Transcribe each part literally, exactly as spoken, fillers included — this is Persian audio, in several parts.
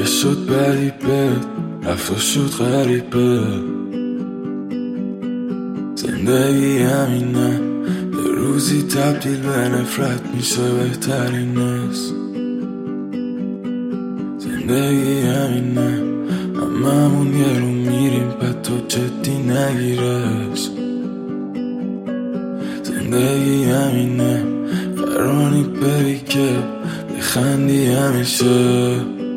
شد بریبه رفت و شد غریبه زندگی همینه یه روزی تبدیل به نفرت میشه بهترین است. زندگی همینه هممون یه رو میریم پد تو جدی نگیرش. زندگی همینه قرانی بری که بخندی همیشه.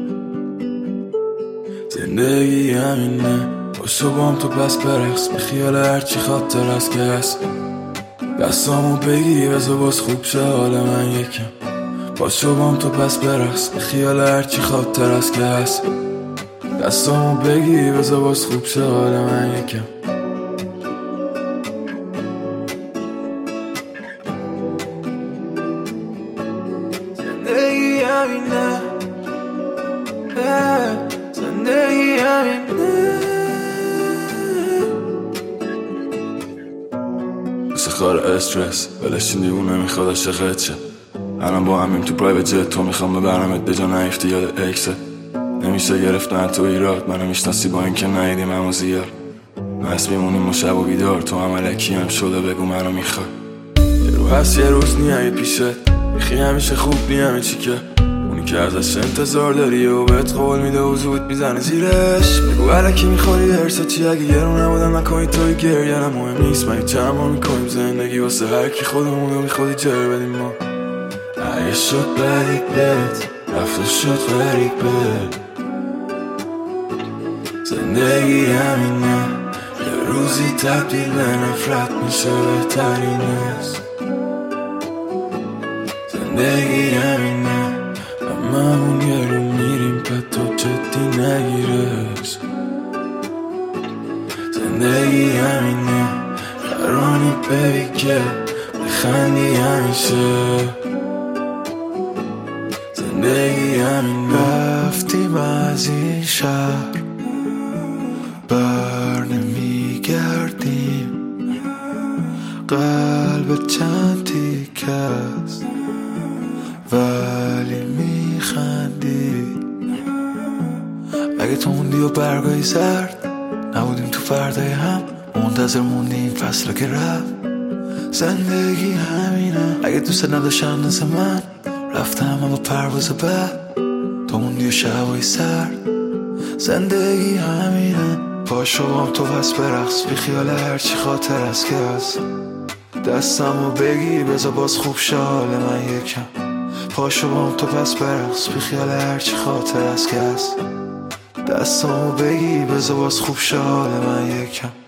زندگی همینه باشو بام تو پس برقص به خیال هرچی خاطر است که هست. دستامو بگی بذار باز خوب شه حال من یکم. باشو بام تو پس برقص به خیال هرچی خاطر است که هست. دستامو بگی بذار باز خوب شه حال من یکم. زندگی همینه زندگی همینه مثل خار استرس ولش دیوونه میخواد عاشقت شه. الان با همیم تو پرایوت جت تو میخوام ببرمت به جا نیفتی یاد اکست. نمیشه گرفتن تو ایراد منو میشناسی با اینکه ندیدیم همو زیاد. بس میمونیم و شب و بیدار تو هم علکی هم شده بگو منو میخواد. یه رو هست یه روز نیایی پیشت میخی همیشه خوب نی همه چی که اونی که ازش انتظار داری و بهت قول میده و زود میزنه زیرش. بگو علکی میخوری هرسا چی اگه یه رو نبودم نکنی توی گریه نه مهم نیست. من چند ما میکنیم زندگی واسه هرکی خودمونو میخوادی جر بدیم ما. اگه شد بریبت رفت و شد غریبه. زندگی همینه یه روزی تبدیل به نفرت میشه بهترین است. زندگی همینه هممون یه رو میریم پد تو جدی نگیرش. زندگی همینه قرانی بری که بخندی همیشه. زندگی همینه رفتیم از این شهر بر نمیگردیم. قلب چند تیکه است ولی میخندی. اگه تو موندی و برگای زرد نبودیم تو فردای هم منتظر موندیم فصل که رفت. زندگی همینه اگه دوست نداشتن مثل من رفتم با پرواز بعد تو موندی و شبای سرد. زندگی همینه پاشو بام تو پس برقص بی خیال هرچی خاطر است که هست. دستمو بگی بذار باز خوب شه حال من یکم. پاشو بام تو پس برقص بی خیال هرچی خاطر است که هست. دستمو بگی بذار باز خوب شه حال من یکم.